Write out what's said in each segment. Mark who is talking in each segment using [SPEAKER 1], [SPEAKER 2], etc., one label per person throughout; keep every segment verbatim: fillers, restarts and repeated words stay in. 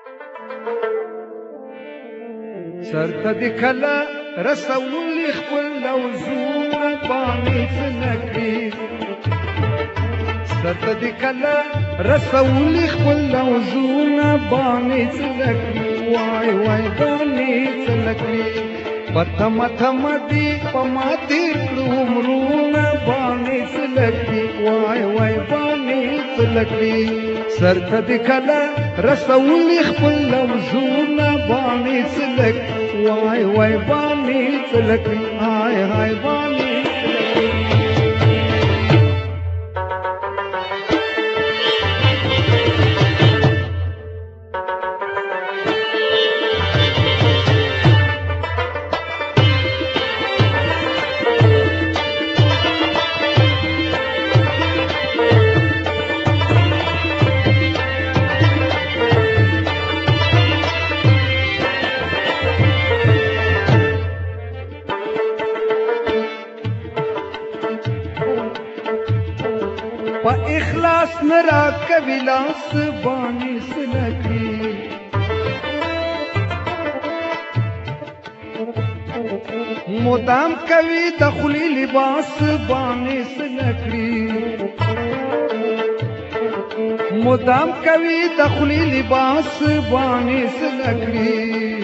[SPEAKER 1] سرته دې کله رسولي خپل لوزونه باندې څه نه کړي سرته دې کله رسولي خپل لوزونه باندې څه نه کړي وای وای باندې څه نه کړي په تمه تمه دې په ما تېر کړو عمرونه باندې څه نه کړي وای وای باندې څه نه کړي سرته دې کله رسولي خپل لوزونه باندې څه نه کړي وای وای باندې څه نه کړي هاي هاي باندې په اخلاص نه راکوي لاس باندې څه نه کړي مدام کوي د خولې لباس باندې څه نه کړي مدام کوي د خولې لباس باندې څه نه کړي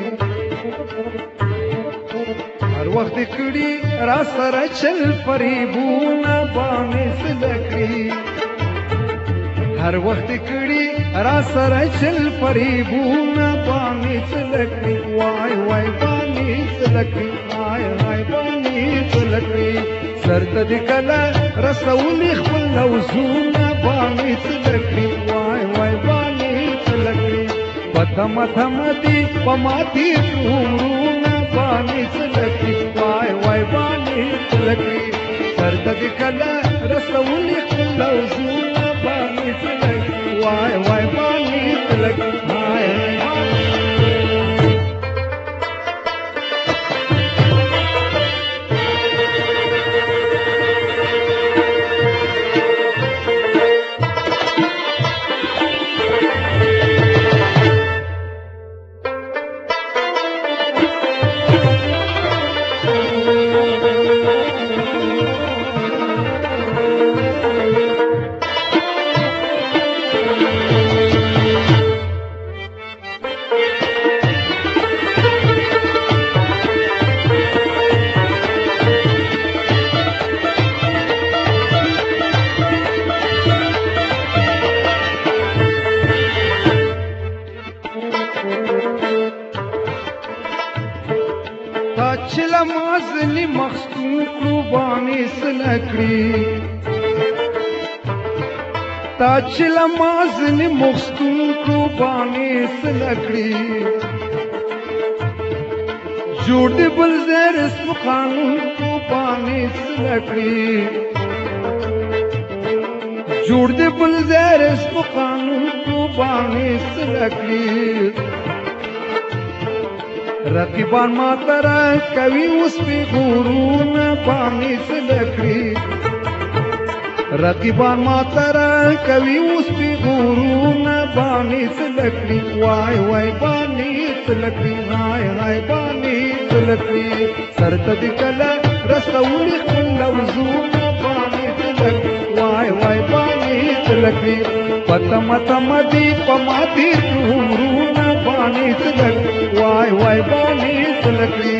[SPEAKER 1] هر وخت کړي را سره چل فریبونه باندې څه نه کړي هر وخت کړي را سره چل فریبونه باندې څه نه کړي وای وای باندې څه نه کړي هاي هاي باندې څه نه کړي سرته دې کله رسولي خپل لوزونه باندې څه نه کړي وای وای باندې څه نه کړي په تمه تمه دې په ما تېر کړو عمرونه باندې څه نه کړي وای وای باندې څه نه کړي سرته دې کله رسولي خپل لوزونه باندې څه نه کړي وای وای باندې څه نه کړي هاي هاي تا چې لمازلي مخستون کړو باندې څه نه کړي تا چې لمازلي مخستون کړو باندې څه نه کړي جوړ دې بل ځای رسم قانون کړو باندې څه نه کړي جوړ دې بل ځای رسم قانون کړو باندې څه نه کړي رقیبان ما ترا کوي اوس په غورونه باندې څه نه کړي رقیبان ما ترا کوي اوس په غورونه باندې څه نه کړي وای وای باندې څه نه کړي هاي هاي باندې څه نه کړي سرته دې کله رسولي خپل لوزونه باندې څه نه کړي وای وای باندې څه نه کړي په تمه تمه دې په ما تېر کړو عمرونه باندې څه نه کړي وای وای باندې څه نه کړي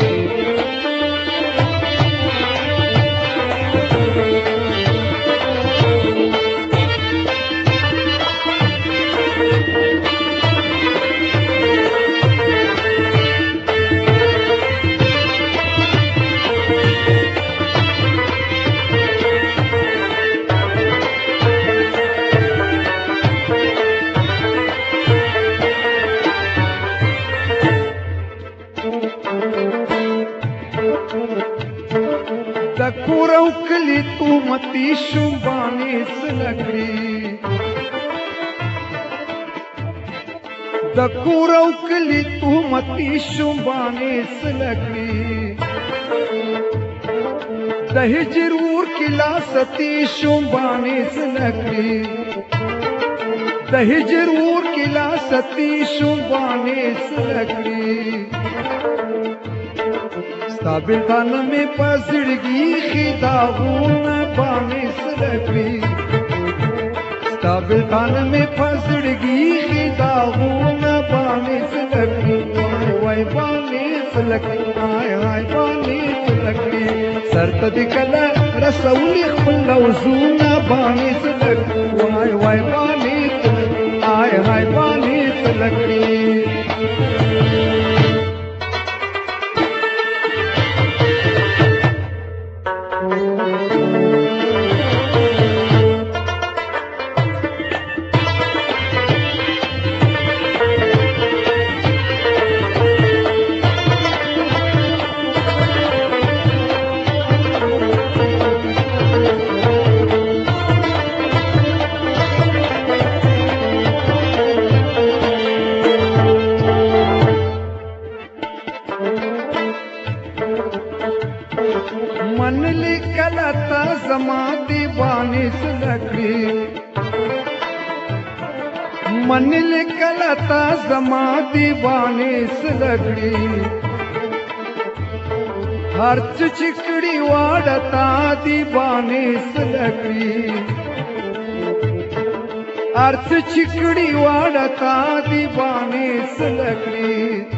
[SPEAKER 1] د کور او کلي تومتي شوم باندې څه نه کړي د کور او کلي تومتي شوم باندې څه نه کړي د هجر ور کې لا ستي شوم باندې څه نه کړي د هجر اور کلا ستی شو باندې سلکړي ستا بلتان مې په زړګي کې داغونه باندې سلکړي ستا بلتان مې په زړګي کې داغونه باندې سلکړي وای باندې سلکړي هاي هاي باندې سلکړي سرته دې کله رسول خپل لوزونه باندې سلکړي وای وای باندې هاي هاي باندې سلکړي मन लिखला ता जमा दीवानी सलकड़ी मन लिखला ता जमा दीवानी सलकड़ी हर्च चिकड़ी वाड़ता दीवानी सलकड़ी अर्थ चिकड़ी वाड़ता दीवानी सलकड़ी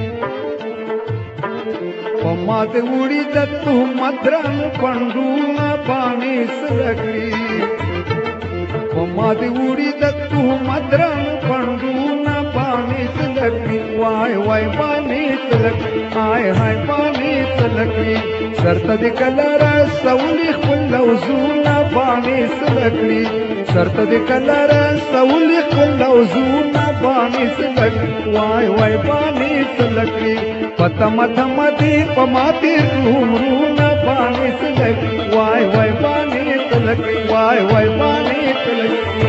[SPEAKER 1] पमा ते उड़ी दत्तू मद्रन पंडूना पानी सलकड़ी पमा ते उड़ी दत्तू मद्रन पंडूना पानी सलकड़ी वाय वाय पानी सलकड़ी हाय हाय पानी सलकड़ी सरत दे कलर सौली खुलौजूना पानी सलकड़ी सरत दे कलर सौली खुलौजूना पानी सलकड़ी वाय वाय पानी सलकड़ी पतम धमदी पमाती रूमरूना पानी सलकड़ी वाय वाय पानी सलकड़ी वाय वाय पानी सलकड़ी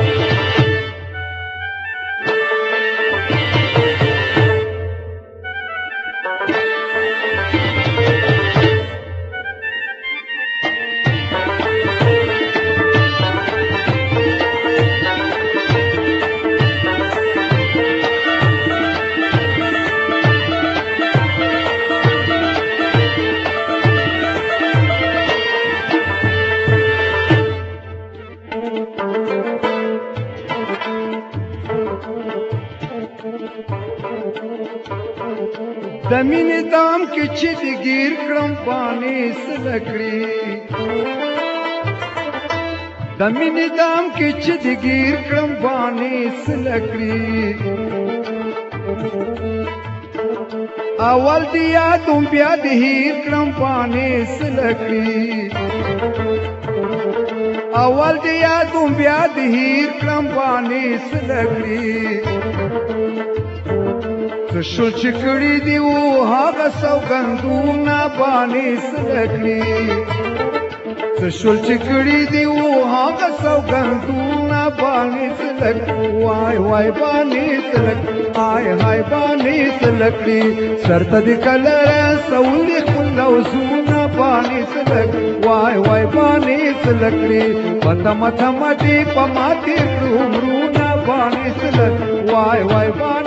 [SPEAKER 1] दमीन दाम की चित गिर क्रम पानी सलकड़ी दमीन दाम की चित गिर क्रम पानी सलकड़ी अवल दिया तुम प्याद हीर क्रम पानी सलकड़ी अवल दिया तुम प्याद हीर क्रम पानी सलकड़ी शो चिकड़ी दी वो हाग सौगंधूना पानी सलकड़ी शो चिकड़ी दी वो हाग सौगंधूना पानी सलकड़ी वाय वाय पानी सलकड़ी हाय हाय पानी सलकड़ी सरत दी कलर सौली खुलौजूना पानी सलकड़ी वाय वाय पानी सलकड़ी पतम थमदी पमाती रूमरूना पानी सलकड़ी वाय वाय पानी